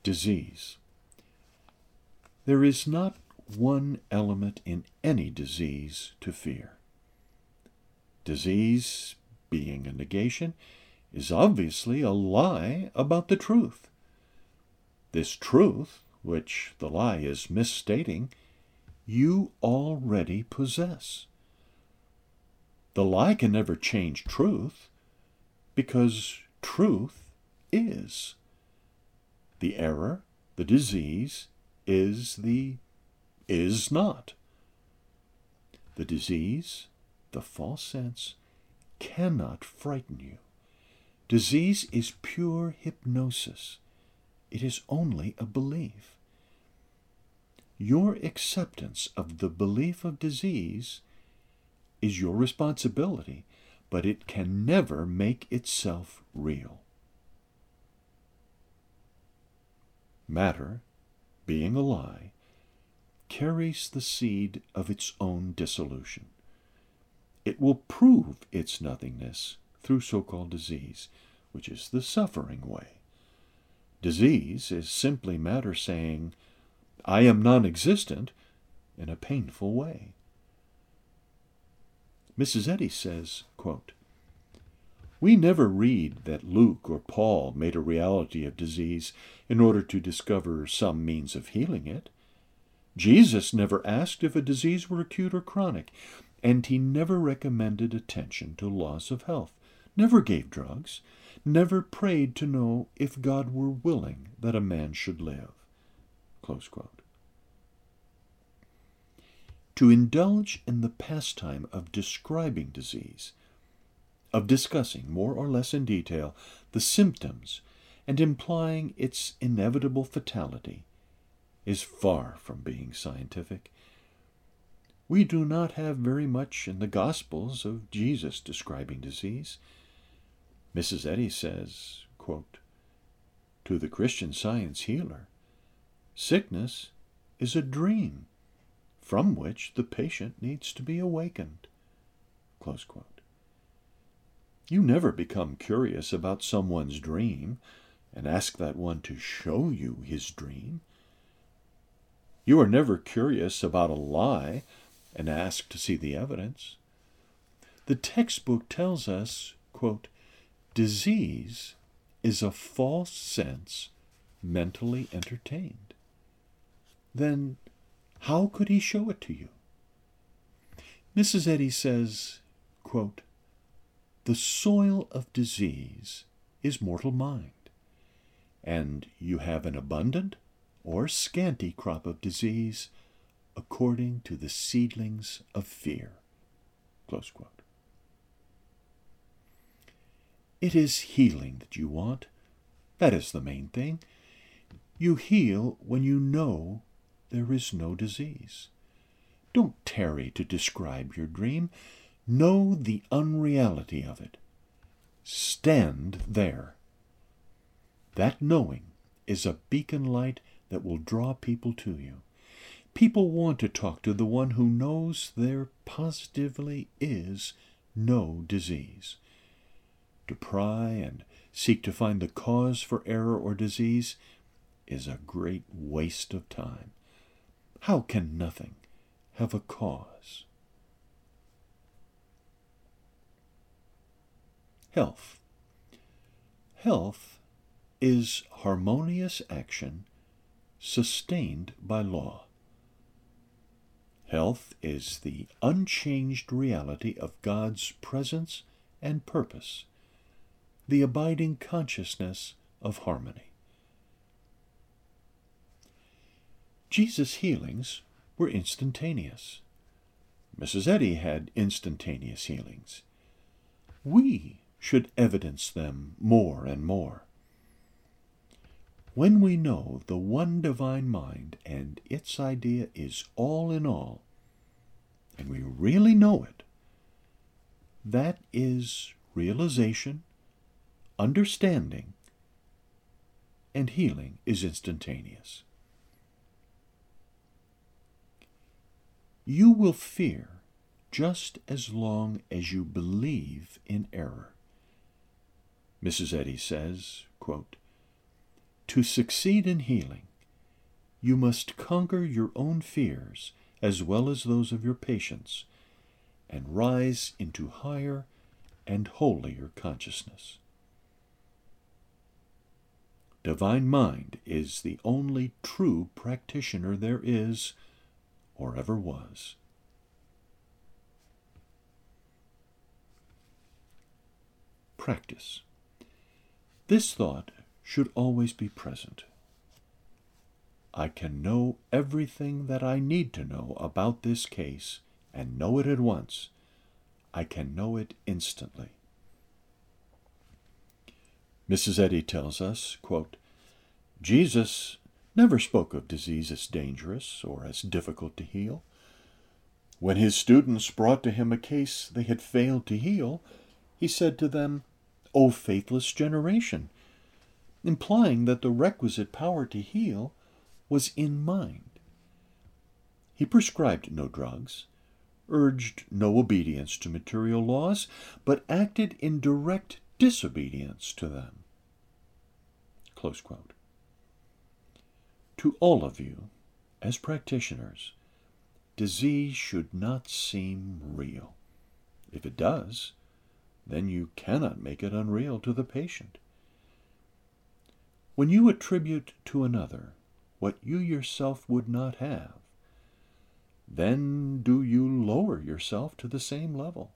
Disease. There is not one element in any disease to fear. Disease, being a negation, is obviously a lie about the truth. This truth, which the lie is misstating, you already possess. The lie can never change truth, because truth is. The error, the disease, is the is not. The disease, the false sense, cannot frighten you. Disease is pure hypnosis. It is only a belief. Your acceptance of the belief of disease is your responsibility, but it can never make itself real. Matter, being a lie, carries the seed of its own dissolution. It will prove its nothingness through so-called disease, which is the suffering way. Disease is simply matter saying, I am non-existent, in a painful way. Mrs. Eddy says, quote, we never read that Luke or Paul made a reality of disease in order to discover some means of healing it. Jesus never asked if a disease were acute or chronic, and he never recommended attention to loss of health, never gave drugs, never prayed to know if God were willing that a man should live. Close quote. To indulge in the pastime of describing disease, of discussing more or less in detail the symptoms and implying its inevitable fatality, is far from being scientific. We do not have very much in the Gospels of Jesus describing disease. Mrs. Eddy says, quote, to the Christian Science healer, sickness is a dream from which the patient needs to be awakened. Close quote. You never become curious about someone's dream and ask that one to show you his dream. You are never curious about a lie and ask to see the evidence. The textbook tells us, quote, disease is a false sense mentally entertained. Then how could he show it to you? Mrs. Eddy says, quote, the soil of disease is mortal mind, and you have an abundant or scanty crop of disease according to the seedlings of fear. Close quote. It is healing that you want. That is the main thing. You heal when you know there is no disease. Don't tarry to describe your dream. Know the unreality of it. Stand there. That knowing is a beacon light that will draw people to you. People want to talk to the one who knows there positively is no disease. To pry and seek to find the cause for error or disease is a great waste of time. How can nothing have a cause? Health. Health is harmonious action sustained by law. Health is the unchanged reality of God's presence and purpose, the abiding consciousness of harmony. Jesus' healings were instantaneous. Mrs. Eddy had instantaneous healings. We should evidence them more and more. When we know the one divine mind and its idea is all in all, and we really know it, that is realization, understanding, and healing is instantaneous. You will fear just as long as you believe in error. Mrs. Eddy says, quote, To succeed in healing, you must conquer your own fears as well as those of your patients, and rise into higher and holier consciousness. Divine Mind is the only true practitioner there is or ever was. Practice. This thought should always be present. I can know everything that I need to know about this case, and know it at once. I can know it instantly. Mrs. Eddy tells us, quote, Jesus never spoke of disease as dangerous or as difficult to heal. When his students brought to him a case they had failed to heal, he said to them, O faithless generation, implying that the requisite power to heal was in mind. He prescribed no drugs, urged no obedience to material laws, but acted in direct disobedience to them. Close quote. To all of you, as practitioners, disease should not seem real. If it does, then you cannot make it unreal to the patient. When you attribute to another what you yourself would not have, then do you lower yourself to the same level.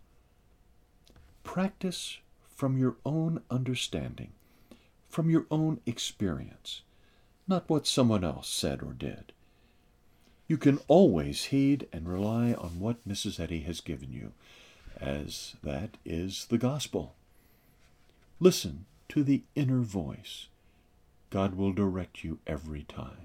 Practice from your own understanding, from your own experience, not what someone else said or did. You can always heed and rely on what Mrs. Eddy has given you, as that is the gospel. Listen to the inner voice. God will direct you every time.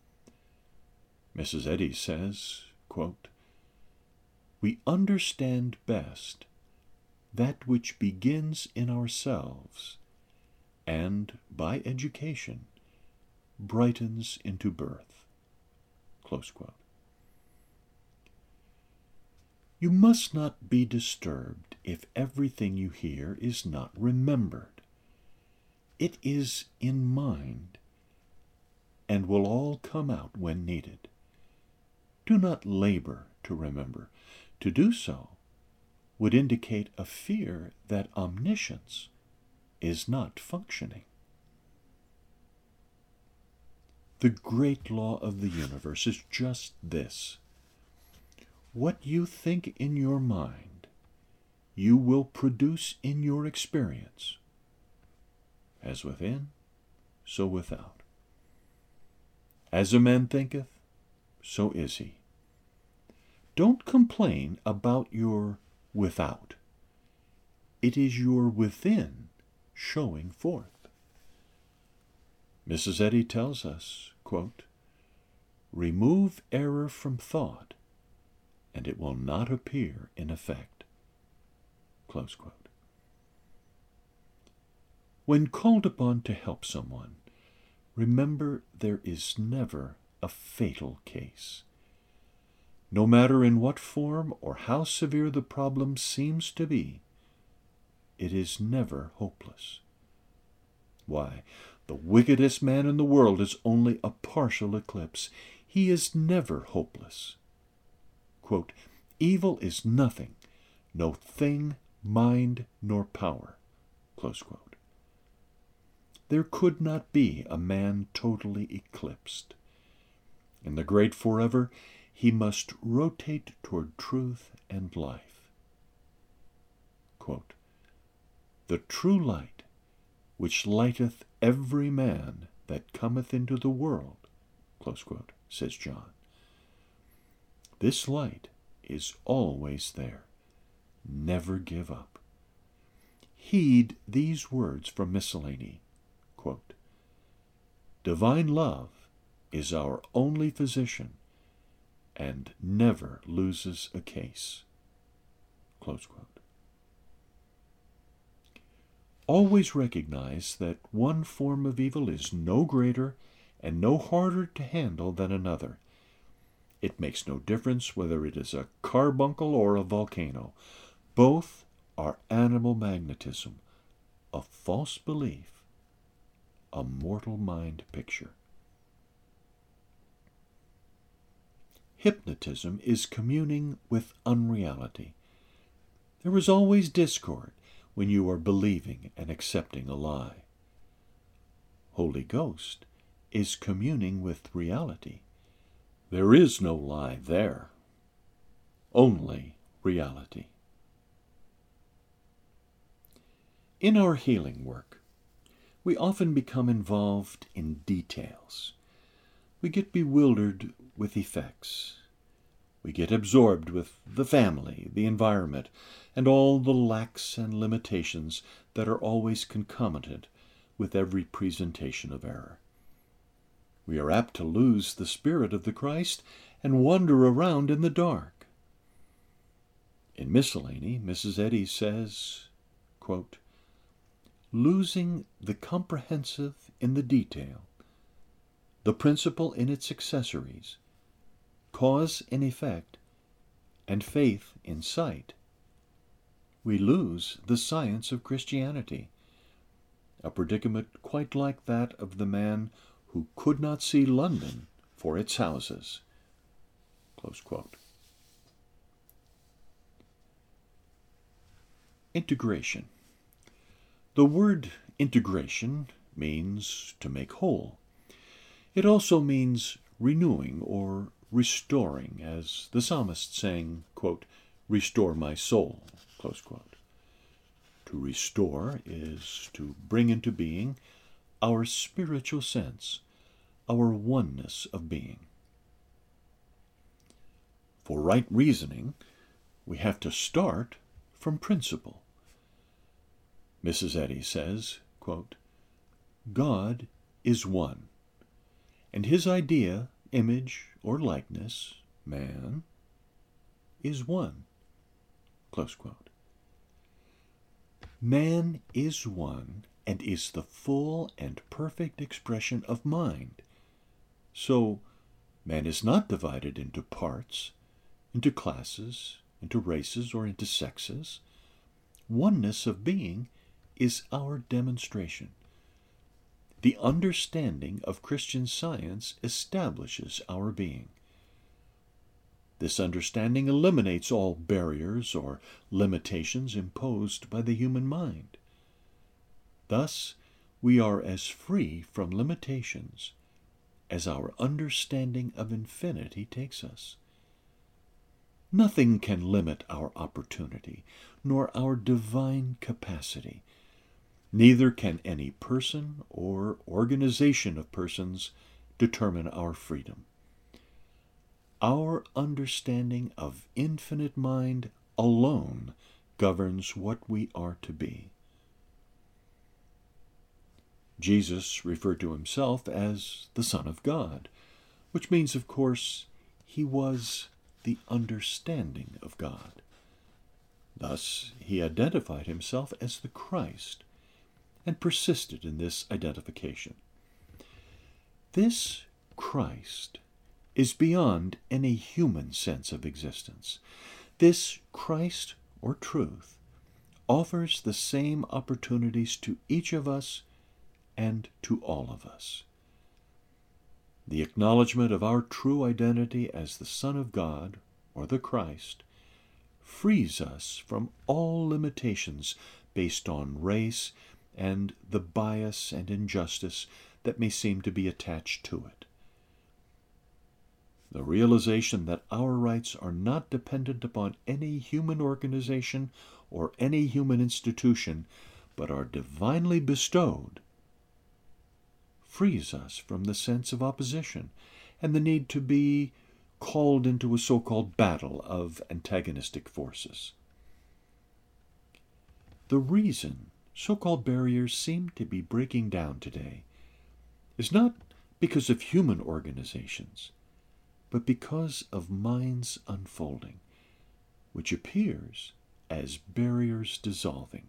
Mrs. Eddy says, quote, we understand best that which begins in ourselves and, by education, brightens into birth. Close quote. You must not be disturbed if everything you hear is not remembered. It is in mind, and will all come out when needed. Do not labor to remember. To do so would indicate a fear that omniscience is not functioning. The great law of the universe is just this. What you think in your mind, you will produce in your experience. As within, so without. As a man thinketh, so is he. Don't complain about your without. It is your within showing forth. Mrs. Eddy tells us, quote, remove error from thought, and it will not appear in effect. Close quote. When called upon to help someone, remember there is never a fatal case. No matter in what form or how severe the problem seems to be, it is never hopeless. Why, the wickedest man in the world is only a partial eclipse. He is never hopeless. Quote, evil is nothing, no thing, mind, nor power. Close quote. There could not be a man totally eclipsed. In the great forever, he must rotate toward truth and life. Quote, the true light, which lighteth every man that cometh into the world, close quote, says John. This light is always there. Never give up. Heed these words from Miscellany. Quote, divine love is our only physician and never loses a case. Close quote. Always recognize that one form of evil is no greater and no harder to handle than another. It makes no difference whether it is a carbuncle or a volcano. Both are animal magnetism, a false belief, a mortal mind picture. Hypnotism is communing with unreality. There is always discord when you are believing and accepting a lie. Holy Ghost is communing with reality. There is no lie there, only reality. In our healing work, we often become involved in details. We get bewildered with effects. We get absorbed with the family, the environment, and all the lacks and limitations that are always concomitant with every presentation of error. We are apt to lose the spirit of the Christ and wander around in the dark. In Miscellany, Mrs. Eddy says, quote, "Losing the comprehensive in the detail, the principle in its accessories, cause in effect, and faith in sight, we lose the science of Christianity, a predicament quite like that of the man who could not see London for its houses." Close quote. Integration. The word integration means to make whole. It also means renewing or restoring, as the psalmist sang, quote, "Restore my soul," close quote. To restore is to bring into being our spiritual sense, our oneness of being. For right reasoning, we have to start from principle. Mrs. Eddy says, quote, "God is one, and his idea, image, or likeness, man, is one." Close quote. Man is one and is the full and perfect expression of mind. So, man is not divided into parts, into classes, into races, or into sexes. Oneness of being is our demonstration. The understanding of Christian Science establishes our being. This understanding eliminates all barriers or limitations imposed by the human mind. Thus, we are as free from limitations as our understanding of infinity takes us. Nothing can limit our opportunity, nor our divine capacity. Neither can any person or organization of persons determine our freedom. Our understanding of infinite mind alone governs what we are to be. Jesus referred to himself as the Son of God, which means, of course, he was the understanding of God. Thus, he identified himself as the Christ and persisted in this identification. This Christ is beyond any human sense of existence. This Christ, or truth, offers the same opportunities to each of us and to all of us. The acknowledgement of our true identity as the Son of God, or the Christ, frees us from all limitations based on race and the bias and injustice that may seem to be attached to it. The realization that our rights are not dependent upon any human organization or any human institution, but are divinely bestowed, frees us from the sense of opposition and the need to be called into a so-called battle of antagonistic forces. The reason so-called barriers seem to be breaking down today is not because of human organizations, but because of minds unfolding, which appears as barriers dissolving.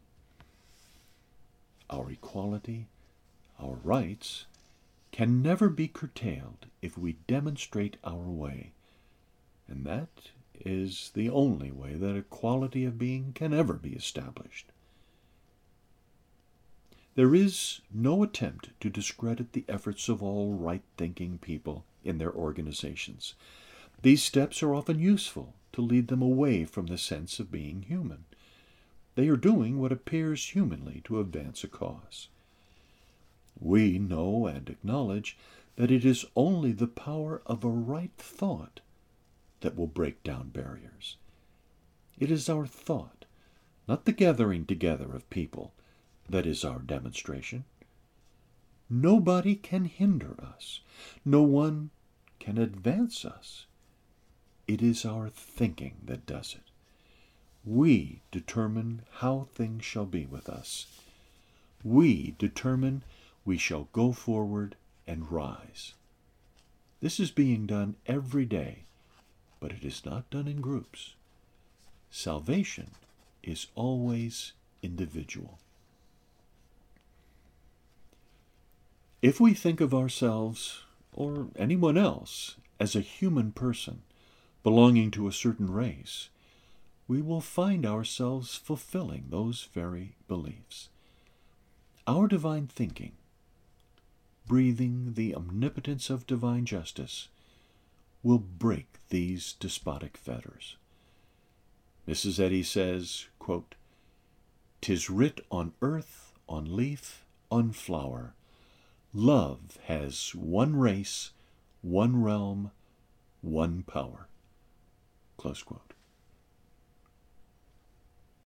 Our equality, our rights, can never be curtailed if we demonstrate our way, and that is the only way that equality of being can ever be established. There is no attempt to discredit the efforts of all right-thinking people in their organizations. These steps are often useful to lead them away from the sense of being human. They are doing what appears humanly to advance a cause. We know and acknowledge that it is only the power of a right thought that will break down barriers. It is our thought, not the gathering together of people, that is our demonstration. Nobody can hinder us. No one can advance us. It is our thinking that does it. We determine how things shall be with us. We determine we shall go forward and rise. This is being done every day, but it is not done in groups. Salvation is always individual. If we think of ourselves, or anyone else, as a human person belonging to a certain race, we will find ourselves fulfilling those very beliefs. Our divine thinking, breathing the omnipotence of divine justice, will break these despotic fetters. Mrs. Eddy says, quote, "'Tis writ on earth, on leaf, on flower, love has one race, one realm, one power." Close quote.